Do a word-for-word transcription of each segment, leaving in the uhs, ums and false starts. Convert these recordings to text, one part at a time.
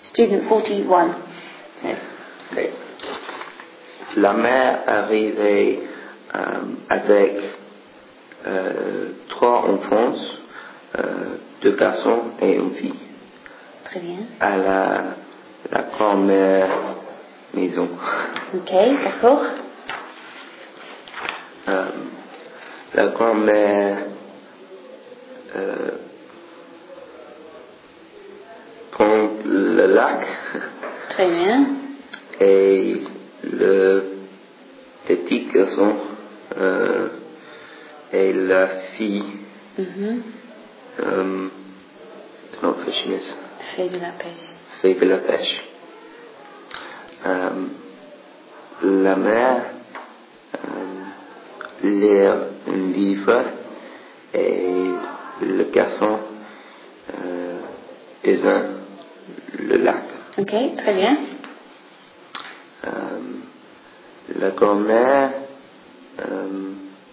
Student forty-one. So. Okay. La mère arrivait euh, avec euh, trois enfants, euh, deux garçons et une fille. Très bien. À la, la grand-mère maison. Ok, d'accord. Euh, la grand-mère euh, prend le lac. Très bien. Et le petit garçon euh, et la fille Mm-hmm. euh, non, fishermen, Fait de la pêche. fait de la pêche. Euh, la mère euh, lit un livre et le garçon euh, désigne le lac. Ok, très bien. Euh, la grand-mère euh,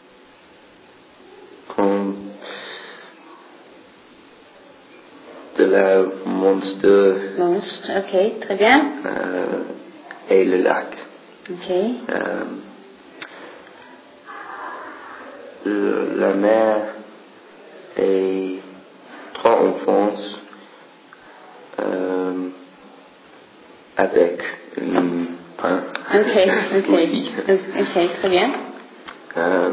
prend de la monstre Monstre, ok, très bien. euh, et le lac. Ok. Euh, le- la mère et trois enfants euh, avec un pain. Ok, ok. Oui. Ok, très bien. Euh,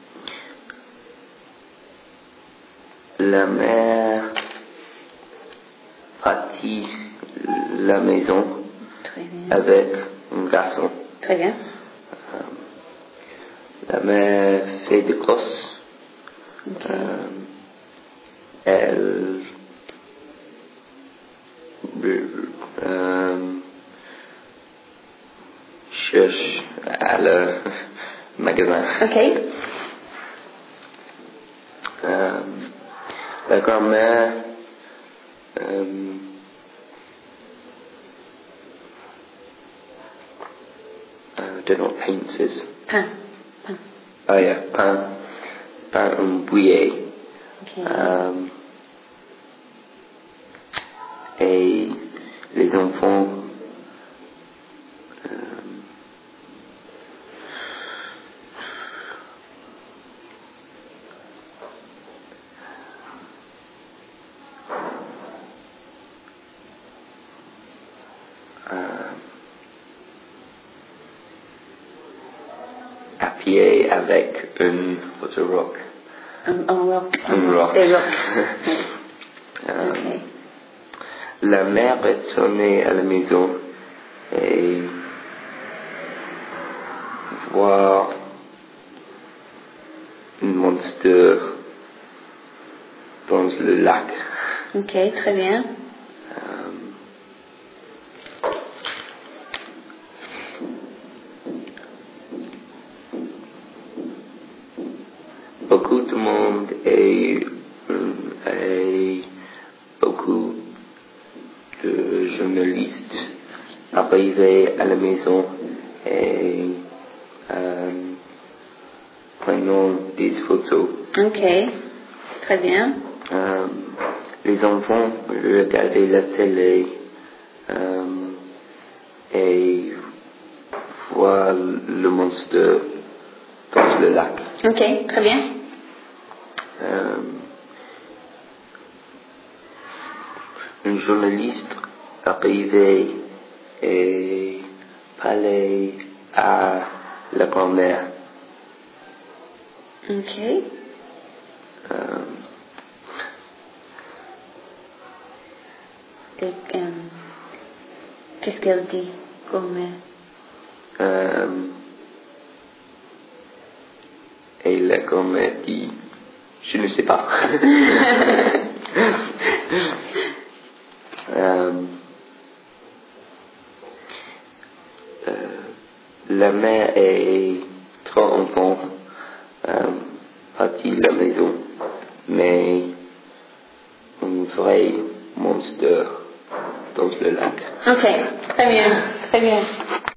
la mère partit la maison Très bien. avec un garçon. Très bien. Euh, la mère fait des courses. Ok. Euh, elle euh, cherche à le magasin. Ok. Euh, la grand-mère euh, I don't know what paint is. Pain. Pain. Oh yeah, pain, pain un bouillet. Ok. Euh, et les enfants euh, euh, à pied avec un what's a rock. Un, un rock. Un rock. Des rocs. Euh, Ok. La mère est retournée à la maison et voit un monstre dans le lac. Ok, très bien. Euh, beaucoup de monde et, et beaucoup de journalistes arrivaient à la maison et euh, prenant des photos. Ok, très bien. Euh, les enfants regardaient la télé euh, et voient le monstre dans le lac. Ok, très bien. Euh, un journaliste arrivait et parlait à la grand-mère. Ok. Euh, Et, euh, qu'est-ce qu'elle dit comme... euh, et la grand-mère dit, je ne sais pas. euh, euh, la mère et trois enfants euh, partis de la maison, mais un vrai monstre dans le lac. Ok, très bien, très bien.